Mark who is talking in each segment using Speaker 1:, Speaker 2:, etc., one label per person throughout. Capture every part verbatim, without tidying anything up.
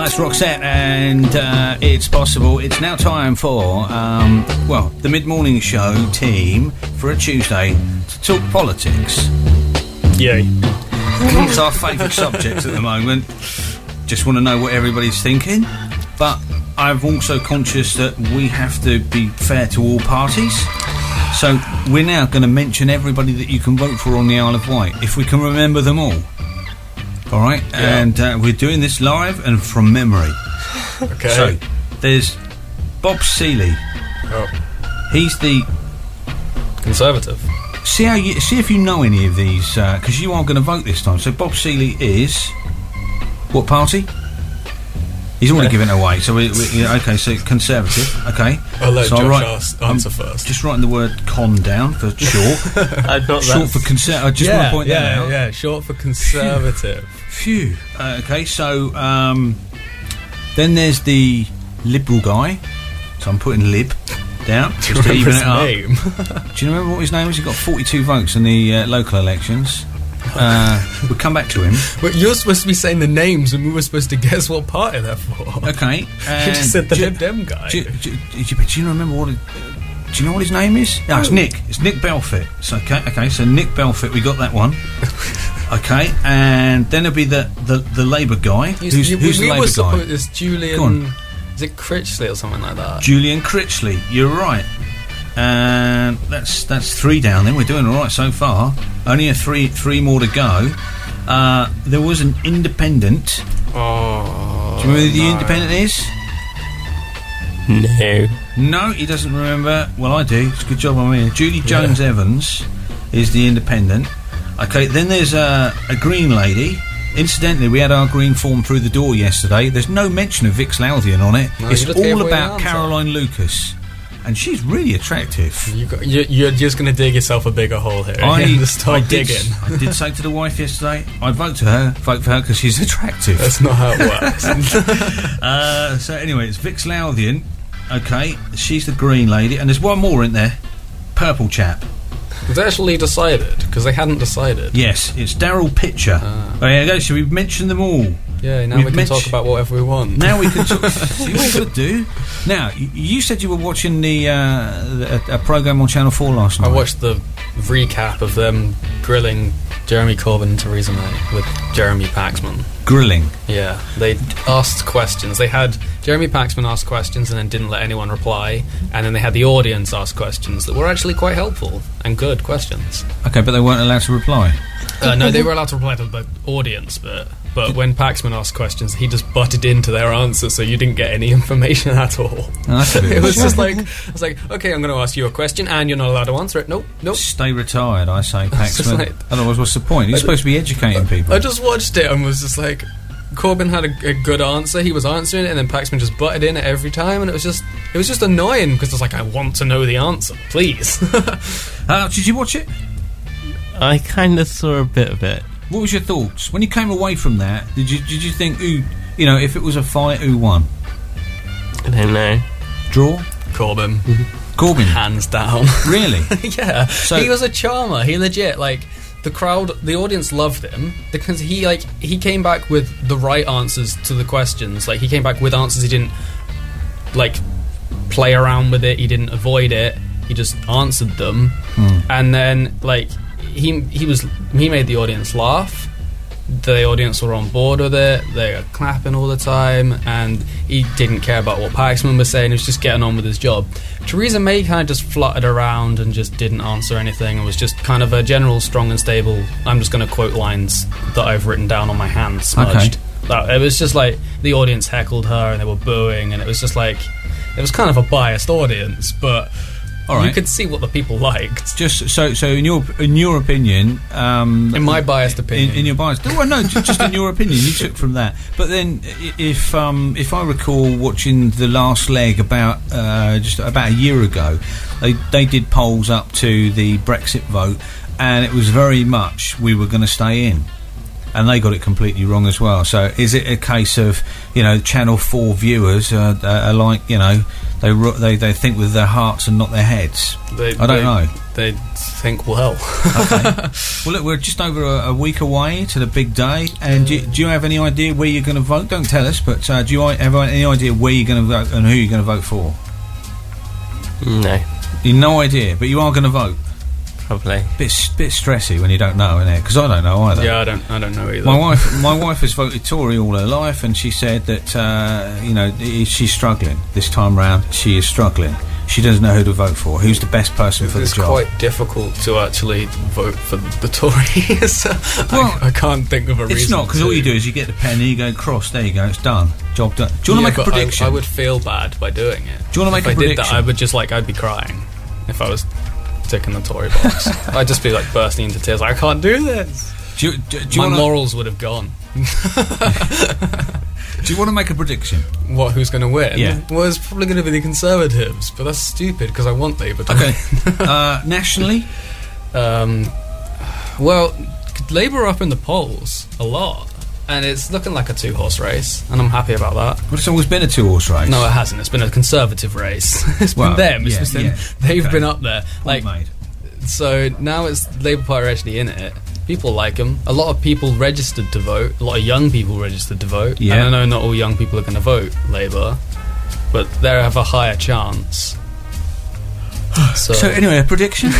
Speaker 1: that's Roxette, and uh, It's Possible. It's now time for, um, well, the mid-morning show team for a Tuesday to talk politics.
Speaker 2: Yay.
Speaker 1: It's our favourite subject at the moment. Just want to know what everybody's thinking. But I'm also conscious that we have to be fair to all parties. So we're now going to mention everybody that you can vote for on the Isle of Wight, if we can remember them all. All right, yeah. And uh, we're doing this live and from memory.
Speaker 2: Okay.
Speaker 1: So there's Bob Seeley.
Speaker 2: Oh.
Speaker 1: He's the
Speaker 2: Conservative.
Speaker 1: See how you see if you know any of these, because uh, you are going to vote this time. So Bob Seeley is what party? He's already
Speaker 2: okay.
Speaker 1: given it away. So we, we yeah, okay. So Conservative. Okay.
Speaker 2: I'll let
Speaker 1: so
Speaker 2: Josh
Speaker 1: write,
Speaker 2: ask, answer
Speaker 1: I'm
Speaker 2: first.
Speaker 1: Just writing the word "con" down for short.
Speaker 3: I'm not
Speaker 1: short for conservative. I just
Speaker 2: yeah,
Speaker 1: want to point
Speaker 2: yeah,
Speaker 1: that out.
Speaker 2: Yeah, short for Conservative.
Speaker 1: Phew. Uh, okay. So um, then there's the Liberal guy. So I'm putting Lib down
Speaker 2: Do you
Speaker 1: just to even it up.
Speaker 2: name?
Speaker 1: Do you remember what his name was? He got forty-two votes in the uh, local elections. Uh, we'll come back to him.
Speaker 2: But you're supposed to be saying the names, and we were supposed to guess what party they're for.
Speaker 1: Okay.
Speaker 2: You just said the Lib Dem guy.
Speaker 1: Do, do, do, do, do you remember what? It, uh, do you know what his name is? No, it's Nick. It's Nick Belfit. So okay, okay. So Nick Belfit, we got that one. Okay, and then there'll be the the, the Labour guy.
Speaker 2: He's,
Speaker 1: who's
Speaker 2: you,
Speaker 1: who's
Speaker 2: we
Speaker 1: the
Speaker 2: were
Speaker 1: Labour guy?
Speaker 2: supposed, it's Julian. Is it Critchley or something like that?
Speaker 1: Julian Critchley. You're right. And that's that's three down. Then we're doing all right so far. Only a three three more to go. Uh, there was an independent.
Speaker 2: Oh,
Speaker 1: do you remember who the
Speaker 2: no.
Speaker 1: independent is?
Speaker 3: No.
Speaker 1: No, he doesn't remember. Well, I do. It's a good job I'm here. Julie Jones
Speaker 2: yeah.
Speaker 1: Evans is the independent. Okay, then there's a, a green lady. Incidentally, we had our green form through the door yesterday. There's no mention of Vix Lothian on it.
Speaker 2: No,
Speaker 1: it's
Speaker 2: all
Speaker 1: all about Caroline Lucas. And she's really attractive.
Speaker 2: You got, you're, you're just going to dig yourself a bigger hole here.
Speaker 1: I,
Speaker 2: You're gonna start
Speaker 1: I did,
Speaker 2: digging.
Speaker 1: I did say to the wife yesterday, I'd vote to her, vote for her because she's attractive.
Speaker 2: That's not how it works.
Speaker 1: uh, so anyway, it's Vix Lothian. Okay, she's the green lady, and there's one more in there, purple chap.
Speaker 2: It's actually decided because they hadn't decided.
Speaker 1: Yes, it's Daryl Pitcher.
Speaker 2: Ah.
Speaker 1: Oh, yeah, go. Should we mention them all?
Speaker 2: Yeah, now
Speaker 1: We've
Speaker 2: we can
Speaker 1: mentioned-
Speaker 2: talk about whatever we want.
Speaker 1: Now we can talk. See what we could do. Now, y- you said you were watching the, uh, the a, a program on Channel Four last night.
Speaker 2: I watched the recap of them grilling Jeremy Corbyn and Theresa May with Jeremy Paxman.
Speaker 1: Grilling.
Speaker 2: Yeah, they asked questions. They had Jeremy Paxman ask questions and then didn't let anyone reply, and then they had the audience ask questions that were actually quite helpful and good questions.
Speaker 1: Okay, but they weren't allowed to reply.
Speaker 2: Uh, no, they were allowed to reply to the audience, but but when Paxman asked questions, he just butted into their answers, so you didn't get any information at all.
Speaker 1: Oh, that's a bit
Speaker 2: It was
Speaker 1: shame.
Speaker 2: just like, I was like, okay, I'm going to ask you a question, and you're not allowed to answer it. Nope, nope.
Speaker 1: Stay retired, I say,
Speaker 2: It's just
Speaker 1: Paxman.
Speaker 2: like-
Speaker 1: Otherwise, what's the point? You're
Speaker 2: I
Speaker 1: supposed to be educating people.
Speaker 2: I just watched it and was just like, Corbyn had a, a good answer. He was answering it, and then Paxman just butted in at every time, and it was just, it was just annoying because I was like, I want to know the answer, please.
Speaker 1: uh, did you watch it?
Speaker 3: I kind of saw a bit of it.
Speaker 1: What was your thoughts when you came away from that? Did you did you think, ooh, you know, if it was a fight, who won?
Speaker 3: I don't know.
Speaker 1: Draw?
Speaker 2: Corbyn,
Speaker 1: Corbyn.
Speaker 2: hands down.
Speaker 1: Really?
Speaker 2: Yeah,
Speaker 1: So-
Speaker 2: he was a charmer. He legit, like, the crowd, the audience loved him because he, like, he came back with the right answers to the questions. Like, he came back with answers. He didn't, like, play around with it. He didn't avoid it. He just answered them.
Speaker 1: Mm.
Speaker 2: And then, like, he he was he made the audience laugh. The audience were on board with it. They were clapping all the time, and he didn't care about what Paxman was saying. He was just getting on with his job. Theresa May kind of just fluttered around and just didn't answer anything, and was just kind of a general strong and stable. I'm just going to quote lines that I've written down on my hand, smudged. That, it was just like the audience heckled her, and they were booing, and it was just like it was kind of a biased audience, but.
Speaker 1: All right.
Speaker 2: You could see what the people liked.
Speaker 1: Just so, so in your in your opinion, um,
Speaker 2: In my biased opinion.
Speaker 1: in, in your biased, well, no, ju- just in your opinion, you took from that. But then, i- if um, if I recall watching the last leg about uh, just about a year ago, they they did polls up to the Brexit vote, and it was very much we were going to stay in. And they got it completely wrong as well. So is it a case of, you know, Channel four viewers uh, are like, you know, They ru- they they think with their hearts and not their heads.
Speaker 2: They,
Speaker 1: I don't
Speaker 2: they,
Speaker 1: know.
Speaker 2: They think well.
Speaker 1: Okay. Well, look, we're just over a, a week away to the big day, and do, do you have any idea where you're going to vote? Don't tell us, but uh, do you have any idea where you're going to vote and who you're going to vote for?
Speaker 3: No,
Speaker 1: You've no idea, but you are going to vote.
Speaker 3: probably.
Speaker 1: Bit bit stressy when you don't know, isn't it? Because I don't know either.
Speaker 2: Yeah, I don't. I don't know either.
Speaker 1: My wife, my wife has voted Tory all her life, and she said that uh, you know i- she's struggling this time round. She is struggling. She doesn't know who to vote for. Who's the best person for the
Speaker 2: It's
Speaker 1: job?
Speaker 2: quite difficult to actually vote for the Tories.
Speaker 1: Well,
Speaker 2: I, I can't think of a reason.
Speaker 1: It's not, because
Speaker 2: to.
Speaker 1: all you do is you get the pen and you go cross. There you go. It's done. Job done. Do you want
Speaker 2: Yeah,
Speaker 1: to make a
Speaker 2: but I-
Speaker 1: prediction?
Speaker 2: I, would feel bad by doing it.
Speaker 1: Do you wanna make
Speaker 2: if
Speaker 1: a
Speaker 2: I did that,
Speaker 1: prediction?
Speaker 2: I would just like I'd be crying if I was ticking the Tory box. I'd just be like bursting into tears. Like, I can't do this.
Speaker 1: do you, do, do you
Speaker 2: My
Speaker 1: wanna,
Speaker 2: morals would have gone.
Speaker 1: Do you want to make a prediction?
Speaker 2: What? Who's going to win?
Speaker 1: Yeah.
Speaker 2: Well, it's probably going to be the Conservatives, but that's stupid because I want Labour to
Speaker 1: Okay. uh, nationally,
Speaker 2: win. Um, well, Labour are up in the polls a lot, and it's looking like a two-horse race, and I'm happy about that.
Speaker 1: well, it's always been a two-horse race.
Speaker 2: No, it hasn't. It's been a Conservative race. It's
Speaker 1: Well,
Speaker 2: been them. It's
Speaker 1: yeah,
Speaker 2: just been,
Speaker 1: yeah.
Speaker 2: they've
Speaker 1: Okay.
Speaker 2: been up there.
Speaker 1: Point
Speaker 2: Like,
Speaker 1: made.
Speaker 2: so now it's Labour Party are actually in it. People like them. A lot of people registered to vote. A lot of young people registered to vote.
Speaker 1: Yeah.
Speaker 2: And I know not all young people are going to vote Labour, but they have a higher chance. So,
Speaker 1: So anyway, a prediction.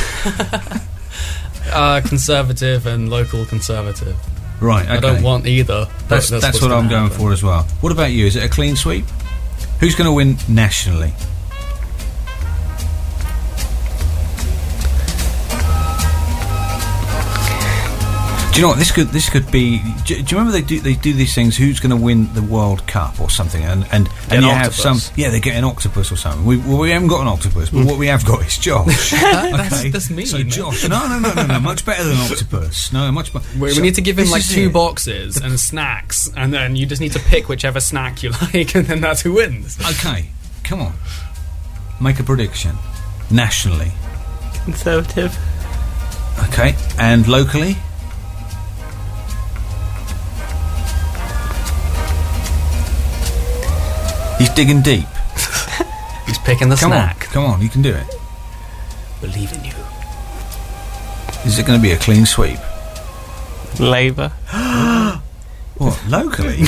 Speaker 2: uh, Conservative and local Conservative.
Speaker 1: Right. Okay.
Speaker 2: I don't want either. but
Speaker 1: That's that's,
Speaker 2: what's
Speaker 1: what
Speaker 2: gonna
Speaker 1: I'm going
Speaker 2: happen.
Speaker 1: for as well. What about you? Is it a clean sweep? Who's going to win nationally? Do you know what this could this could be? Do, do you remember they do they do these things? Who's going to win the World Cup or something? And and, and
Speaker 2: An
Speaker 1: you have
Speaker 2: octopus.
Speaker 1: some yeah they get an octopus or something. We well, we haven't got an octopus, but what we have got is Josh.
Speaker 2: That's-
Speaker 1: Okay?
Speaker 2: that's mean,
Speaker 1: So
Speaker 2: isn't it?
Speaker 1: Josh, no no no no no, much better than octopus. No, much better.
Speaker 2: We, we need to give him like two boxes and snacks, and then you just need to pick whichever snack you like, and then that's who wins.
Speaker 1: Okay, come on, make a prediction nationally.
Speaker 3: Conservative.
Speaker 1: Okay, and locally. He's digging deep.
Speaker 2: He's picking the
Speaker 1: Come
Speaker 2: snack.
Speaker 1: on, come on, you can do it.
Speaker 2: Believe in you.
Speaker 1: Is it going to be a clean sweep?
Speaker 3: Labour.
Speaker 1: What, locally?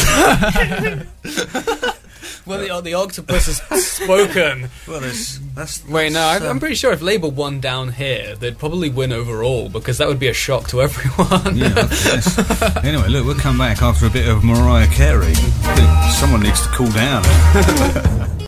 Speaker 2: Well, the, the octopus has spoken.
Speaker 1: Well, that's, that's
Speaker 2: Wait, no, I'm, I'm pretty sure if Labour won down here, they'd probably win overall, because that would be a shock to everyone.
Speaker 1: Yeah, okay, yes. Anyway, look, we'll come back after a bit of Mariah Carey. Someone needs to cool down.